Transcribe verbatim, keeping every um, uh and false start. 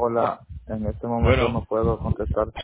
Hola, en este momento Bueno, no puedo contestar.